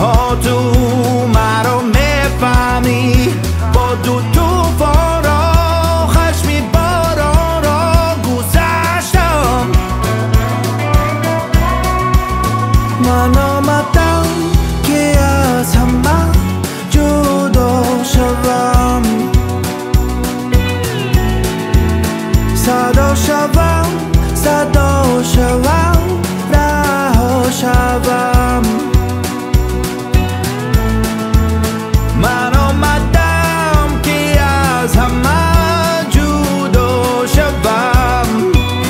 تا تو مرا میفهمی با دو توفان را خشمی باران را گذشتم من آمدم که از همه جدا شوم صدا شوم صدا شوم رها شوم من آمدم که از همه جدا شوم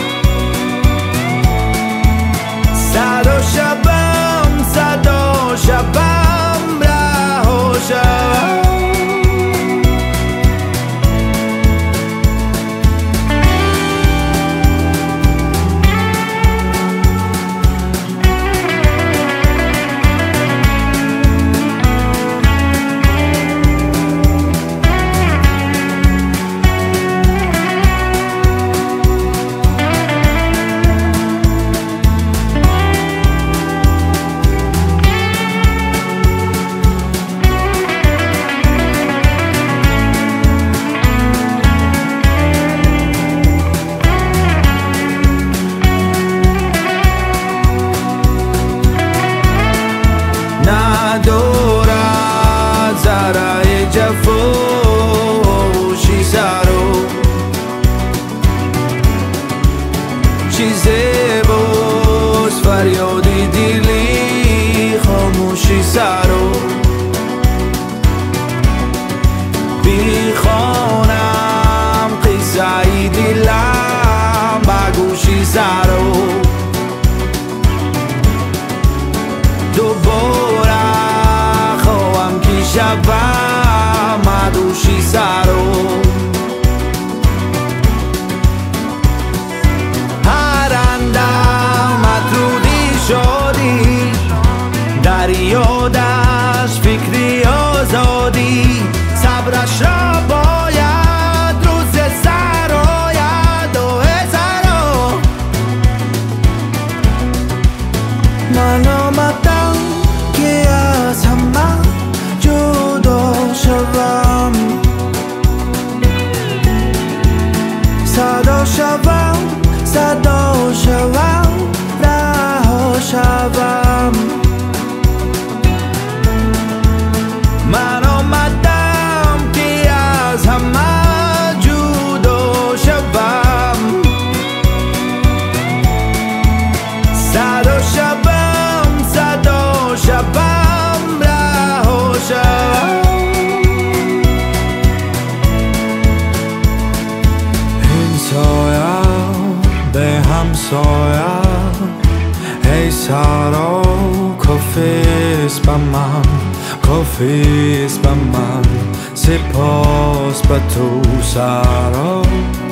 صدا شوم صدا شوم رها شوم ندارد ذره جفاشی سرو چیزی باز فریادی دلی خاموشی سرو بیخوانم قصه دلم بگوشی سرو دوباره خواهم که شبم مدوشی سرو هرندم مطرودی شدی دریادش فکری آزادی صبرش را باید روز سراید و سرا من آمدم که از همه جدا شوم صدا شوم صدا شوم رها شوم من آمدم که از همه جدا شوم صدا شوم صدا شوم رها شوم این سایه به همسایه ای سرا کافیست به من کافیست به من سپاس به تو سرا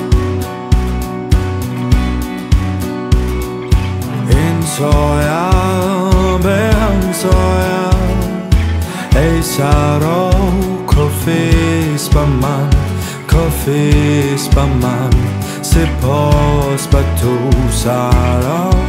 این سایه به همسایه ای سرا کافیست به من کافیست به من سپاس به تو سرا